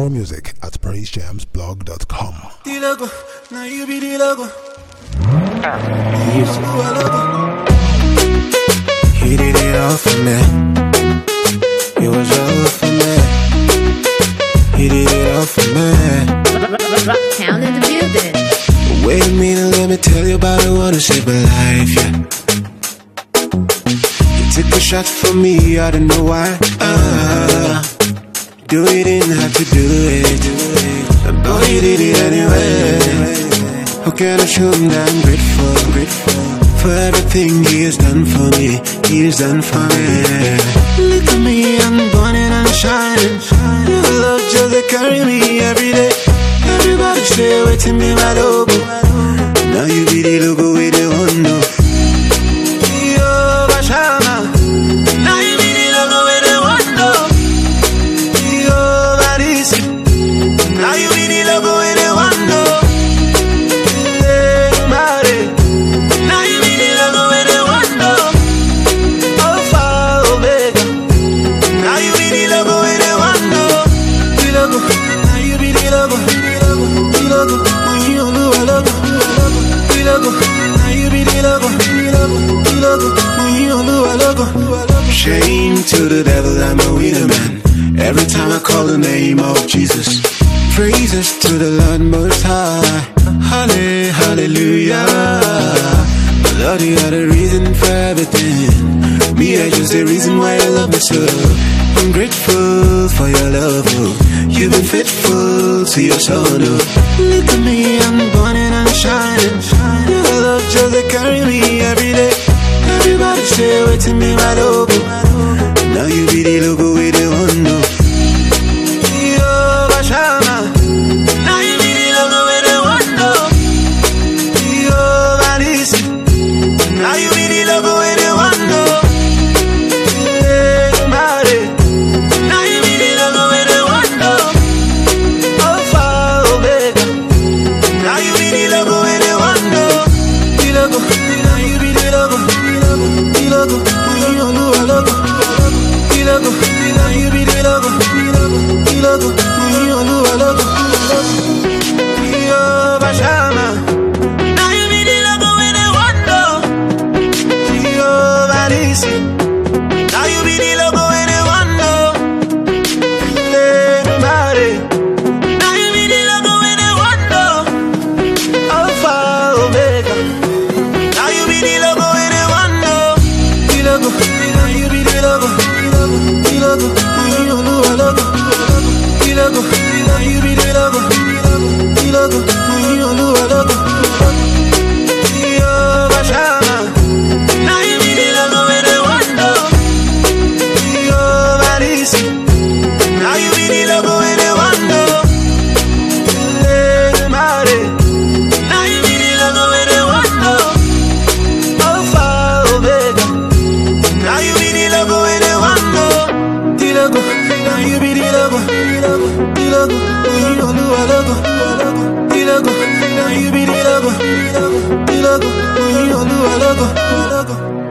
More music at praisejamsblog.com. Now you be the logo. He did it all for me. It was all for me. He did it all for me. Rocktown in the building. Wait a minute, let me tell you about the one who saved my life, yeah. He took a shot for me, I don't know why. You didn't have to do it, but you did it anyway. How can I show him that I'm grateful for everything he has done for me? He has done for me. Look at me, I'm burning and shining. Your love just to carry me every day. Everybody say waiting be my logo. Now you be the logo with the one no. Yo, Bashama. Now you be the logo with the one no. Yo, Badisi. Now you be the logo with the one no. Hey, Mare. Now you be the logo with the one no. Alpha, Omega. Now you be the logo with the one no. The logo. Now you be the logo. Shame to the devil, I'm a winner man. Every time I call the name of Jesus, praises to the Lord Most High. Hallelujah. Lord, you are the reason for everything. Me, I just the reason why I love me so. I'm grateful for your love, oh. You've been faithful to your son, oh. Look at me, I'm burning and shining. Your love just to carry me every day. Everybody say waiting be my logo. Now you be the logo with the one no. Yo, Bashama. Now you be the logo with the one no. Yo, Badisi. Now you be the logo with the one no. Hey, Mare. Now you be the logo with the one no. Alpha, Omega. Now you be the logo with the one no. The logo. Now you be the logo. The logo. Now you be the logo. The logo. Yo, Bashama. Now you be the logo with the one no. Yo, Badisi. Now you be the logo with the one no. Hey, Mare. Now you be the logo with the one no. Alpha, Omega. Now you be the logo with the one no. The logo. Now you be the logo. The logo. Now you be the logo. The logo. Now you logo. Yo, Bashama. Now you be the logo with the one no. Yo, Badisi. Now you be the logo with the one no. Hey, Mare. Now you be the logo with the one no. Alpha, Omega. Now you be the logo with the one no. The logo. Now you be the logo. The logo. Now you logo. The logo. Now you be the logo. The logo. Now you logo.